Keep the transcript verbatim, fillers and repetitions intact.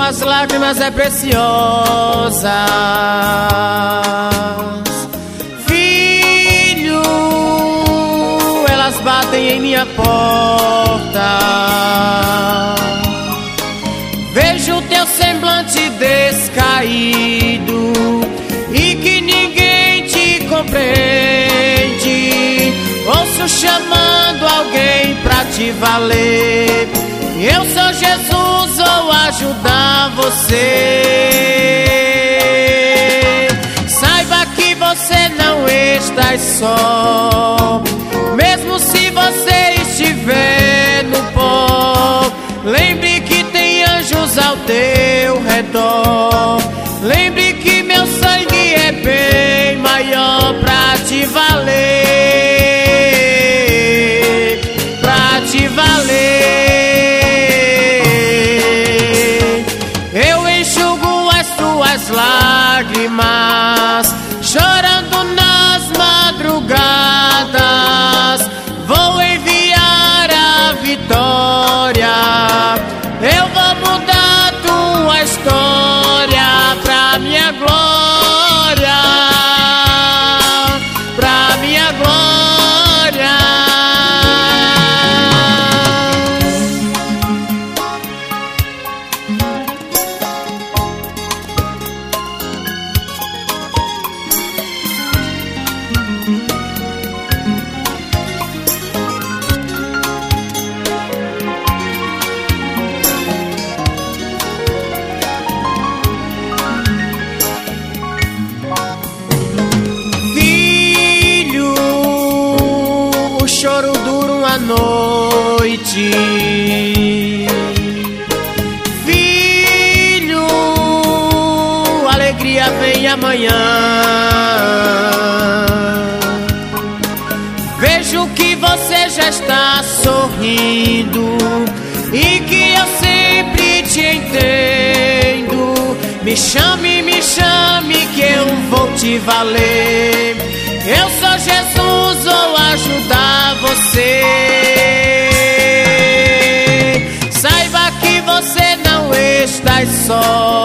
Tuas lágrimas é preciosas, filho, elas batem em minha porta. Vejo teu semblante descaído e que ninguém te compreende. Ouço chamando alguém pra te valer. Eu sou Jesus, vou ajudar você. Saiba que você não está só, mesmo se você estiver no pó. Lembre que tem anjos ao teu redor. Lembre que meu sangue é bem maior pra te valer, pra te valer. Lágrimas, chorando nas madrugadas, vou enviar a vitória. Eu vou mudar tua história pra minha glória, pra minha glória. Choro dura uma noite, filho, alegria vem amanhã. Vejo que você já está sorrindo e que eu sempre te entendo. Me chame, me chame que eu vou te valer. Eu sou Jesus, vou ajudar você. Saiba que você não está só,